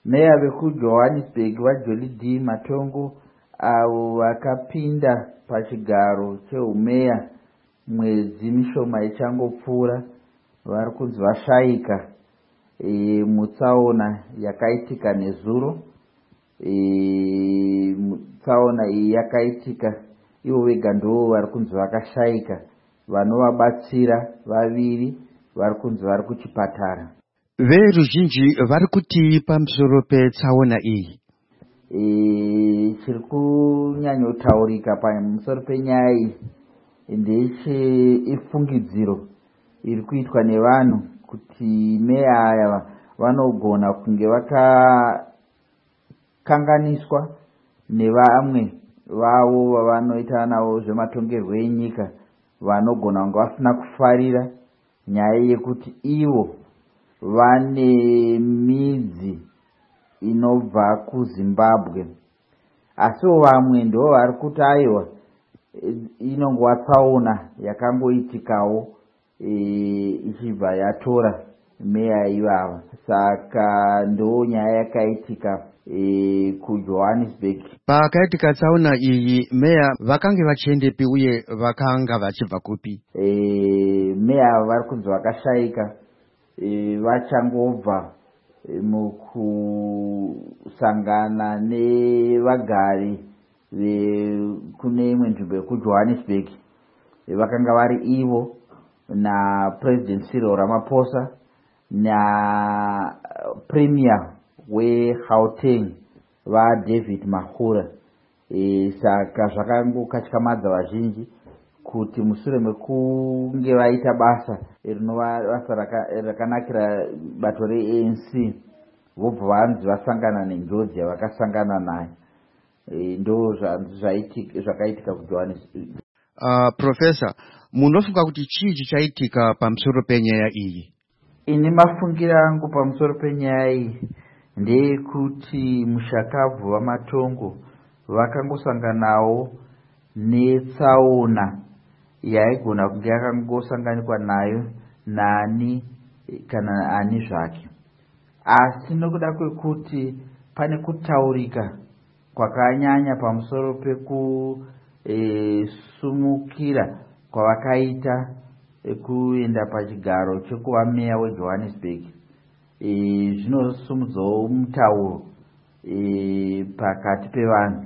meya vekujohannesburg vaJolly D Matongo avo vakapinda pachigaro chehumeya mwedzi mishoma ichangopfuura vari kunzi vashayika mutsaona yakaitika nezuro. Tsaona iyi yakaitika ivo vega ndo vari kunzi vakashayika. Vanovabatsira vaviri vari kunzi vari kuchipatara. Veruzhinji vari kuti pamusoro petsaona iyi chiri kunyanyotaurika pamusoro penyaya iyi ndechefungidziro iri kuitwa nevanhu kuti meya aya vanogona kunge vakakanganiswa nevamwe vavo vavanoita navo zvematongerwo enyika, vanogona kunge vasina kufarira nyaya yekuti ivo vane midzi inobva kuZimbabwe, asiwo vamwe ndo vari kuti aiwa inongova tsaona yakangoitikawo ichibva yatora meya ivava. Saka ndo nyaya yakaitika kuJohannesburg. Pakaitika tsaona iyi meya vakange vachiendepi uye vakanga vachibva kupi? Meya vari kunzi vakashayika vachangobva mukusangana nevagari kune imwe nzvimbo yekuJohannesburg. Vakanga vari ivo naPresident Cyril Ramaphosa naPremier weGauteng vaDavid Makhura. Saka zvakangokatyamadza vazhinji kuti mushure mekunge vaita basa rinova basa rakanakira bato reANC vobva vanzi vasangana nenjodzi yavakasangana nayo. Ndo zvakaitika kuJohannesburg. Professor, munofunga kuti chii chichaitika pamusoro penyaya iyi? Ini mafungiro angu pamusoro penyaya iyi ndeyekuti mushakabvu vaMatongo vakangosanganawo netsaona yaigona kunge yakangosanganikwa nayo nani kana ani zvake, asi nokuda kwekuti pane kutaurika kwakanyanya pamusoro pekusumukira kwavakaita kuenda pachigaro chekuva meya weJohannesburg, zvinosumudzawo mutauro pakati pevanhu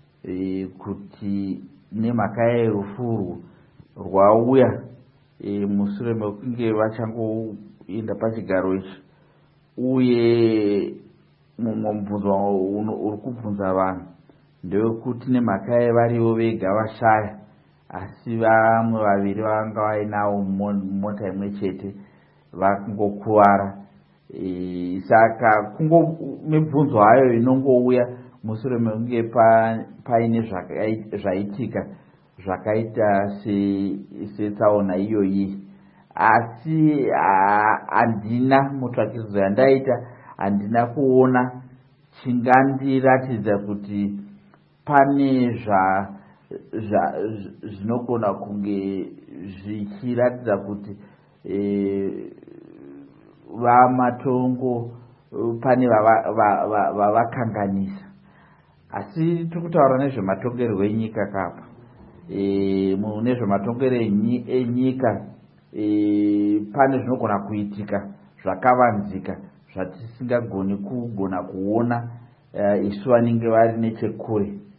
kuti nemhaka yerufurwu rwauya mushure mekunge vachangoenda pachigaro ichi. Uye mumwe mubvunzo uri kubvunza vanhu ndewekuti nemhaka yevarivo vega vashaya, asi vamwe vaviri vanga vainawo mota imwe chete vakangokuvara. Saka mibvunzo hayo inongouya mushure mekunge paine zvaitika zvakaita setsaona iyoyi. Asi handina mutsvakirudzo yandaita, handina kuona chingandiratidza kuti pane zvinogona kunge zvichiratidza kuti vaMatongo pane vavakanganisa. Asi tiri kutaura nezvematongerwo enyika kapa. Nezvematongerwo enyika pane zvinogona kuitika zvakavanzika zvatisingagoni kuona isu vanenge vari nechekure.